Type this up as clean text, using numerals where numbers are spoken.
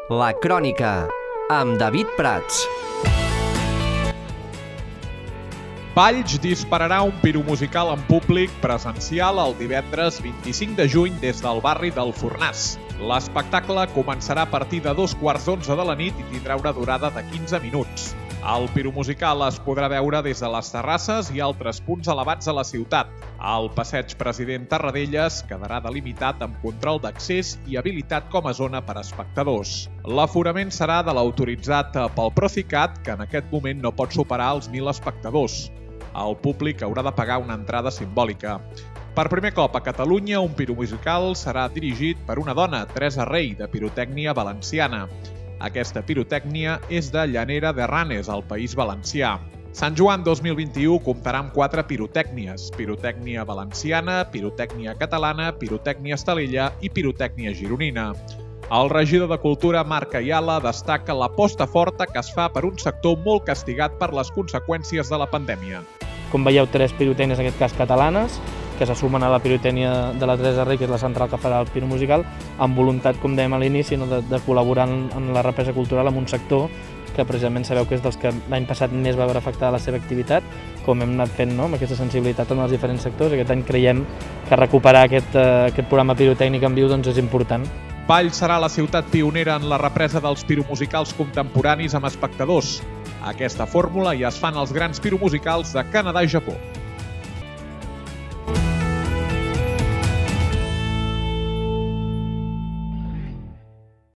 La Crònica, amb David Prats. Valls dispararà un piromusical en públic presencial el divendres 25 de juny des del barri del Fornàs. L'espectacle començarà a partir de 11:15 de la nit i tindrà una durada de 15 minuts. El piromusical es podrà veure des de les terrasses i altres punts elevats a la ciutat. El passeig President Tarradellas quedarà delimitat amb control d'accés i habilitat com a zona per a espectadors. L'aforament serà de l'autoritzat pel Procicat, que en aquest moment no pot superar els 1.000 espectadors. El públic haurà de pagar una entrada simbòlica. Per primer cop a Catalunya, un piromusical serà dirigit per una dona, Teresa Rey, de Pirotècnia Valenciana. Aquesta pirotècnia és de Llanera de Ranes, al País Valencià. Sant Joan 2021 comptarà amb 4 pirotècnies: pirotècnia valenciana, pirotècnia catalana, pirotècnia estalella i pirotècnia gironina. El regidor de Cultura, Marc Ayala, destaca l'aposta forta que es fa per un sector molt castigat per les conseqüències de la pandèmia. Com veieu, 3 pirotècnies, en aquest cas catalanes, que se sumen a la pirotècnia de la Teresa Rey, que és la central que farà el piromusical, amb voluntat, com dèiem a l'inici, de col·laborar en la represa cultural amb un sector que precisament sabeu que és dels que l'any passat més va veure afectada la seva activitat, com hem anat fent, no?, amb aquesta sensibilitat en els diferents sectors. Aquest any creiem que recuperar aquest programa pirotècnic en viu doncs, és important. Valls serà la ciutat pionera en la represa dels piromusicals contemporanis amb espectadors. Aquesta fórmula ja es fa en els grans piromusicals de Canadà i Japó.